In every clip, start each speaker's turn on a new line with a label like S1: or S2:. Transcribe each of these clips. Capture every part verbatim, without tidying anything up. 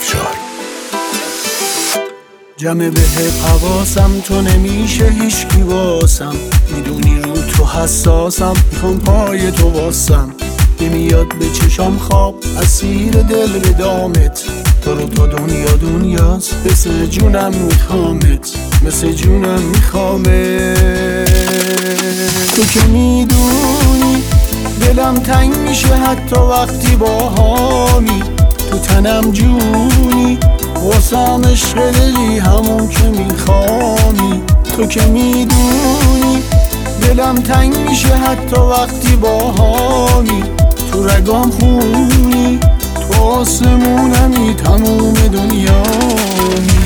S1: افشار.
S2: جمع به حواسم تو نمیشه هیچکی واسم، میدونی رو تو حساسم، میخوام پای تو واسم. نمیاد به چشام خواب اسیر دل به دامت، تو رو تا دنیا دنیاست، مثل جونم میخوامت، مثل جونم میخوامت. تو که میدونی دلم تنگ میشه حتی وقتی با هامی، تو تنم جونی واسم عشق دلی همون که میخوامی. تو که میدونی دلم تنگ میشه حتی وقتی با هامی، تو رگام خونی، تو آسمونمی، تموم دنیامی.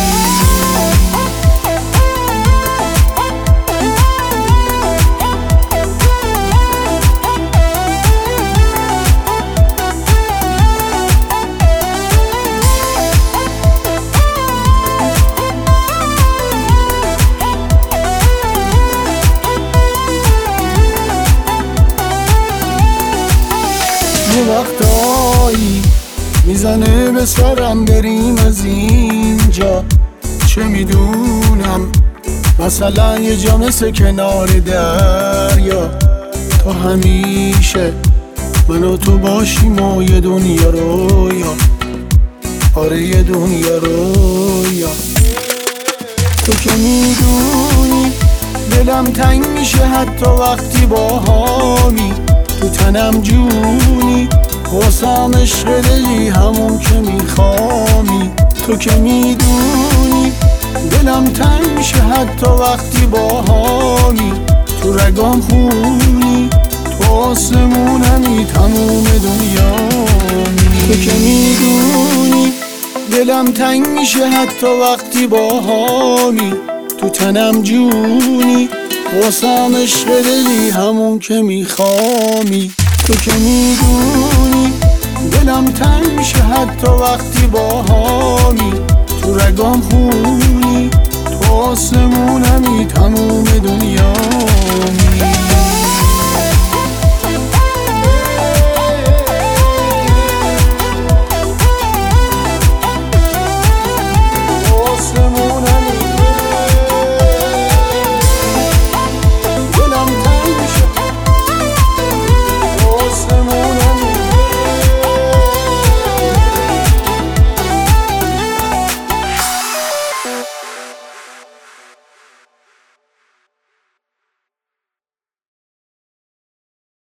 S2: یه وقتایی میزنه به سرم بریم از اینجا، چه میدونم مثلا یه جا مثل کنار دریا، تا همیشه من و تو باشیم و یه دنیا رویا، آره یه دنیا رویا. تو که میدونی دلم تنگ میشه حتی وقتی با هامی، تو تنم جونی واسم عشق دلی همون که میخوامی. تو که میدونی دلم تنگ میشه حتی وقتی با هامی، تو رگام خونی، تو آسمونمی، تموم دنیامی. تو که میدونی دلم تنگ میشه حتی وقتی با هامی، تو تنم جونی واسم عشق دلی همون که میخوامی. تو که میدونی دلم تنگ میشه حتی وقتی با هامی، تو رگام خونی، تو آسمونمی، تموم دنیامی.